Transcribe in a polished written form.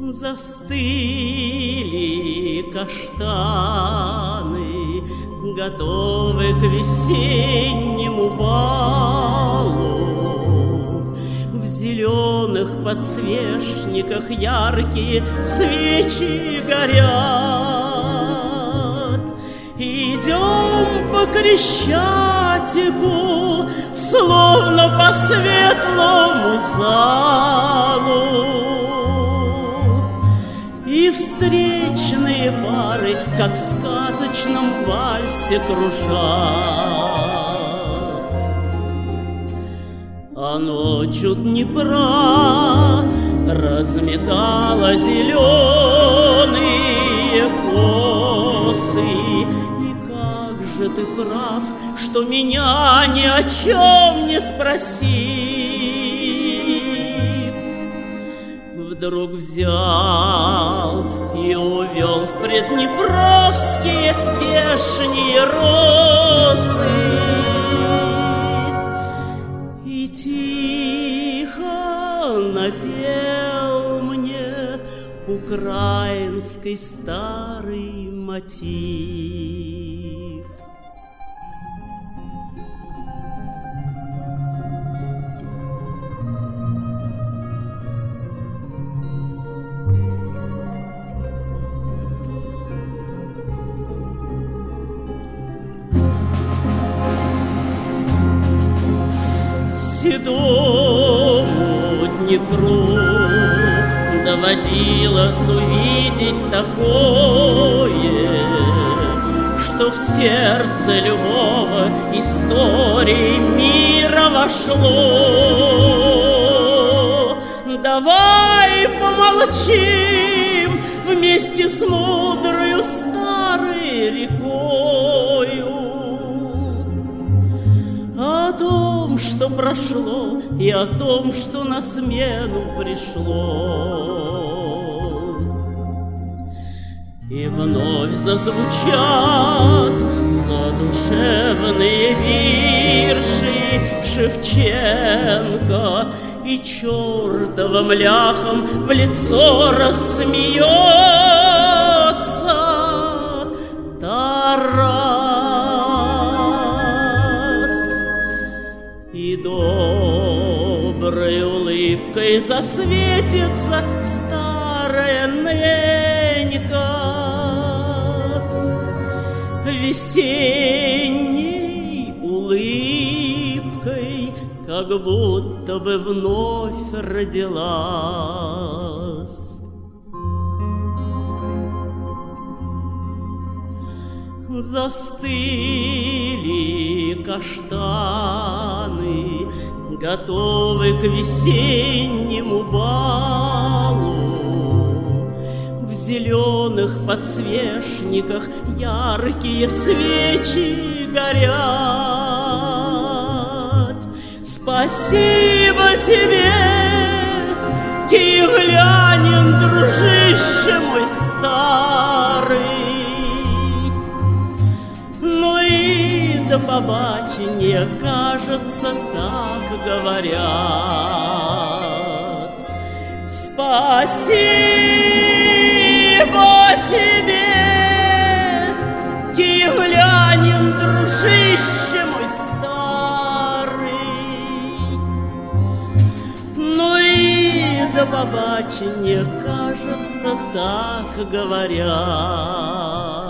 Застыли каштаны, готовы к весеннему балу. В зеленых подсвечниках яркие свечи горят. Идем по Крещатику, словно по светлому залу. И встречные пары, как в сказочном вальсе, кружат. А ночью Днепра разметала зеленые косы. И как же ты прав, что меня ни о чем не спросив, вдруг взял и увел в предднепровские вешние росы. И тихо напел мне украинский старый мотив. Седому Днепру доводилось увидеть такое, что в сердце любого истории мира вошло. Давай помолчим вместе с мудрою старой рекою о том, что прошло, и о том, что на смену пришло. И вновь зазвучат задушевные вирши Шевченко, и чертовым ляхом в лицо рассмеется Тарас. И доброй улыбкой засветится старая Ненька, весенней улыбкой, как будто бы вновь родилась. Застыли каштаны, готовы к весеннему балу. В зеленых подсвечниках яркие свечи горят. Спасибо тебе, киевлянин, дружище мой старый. Ну и до побачення, кажется, так говорят. Спасибо тебе, киевлянин, дружище мой старый. Ну и до побачення, кажется, так говорят.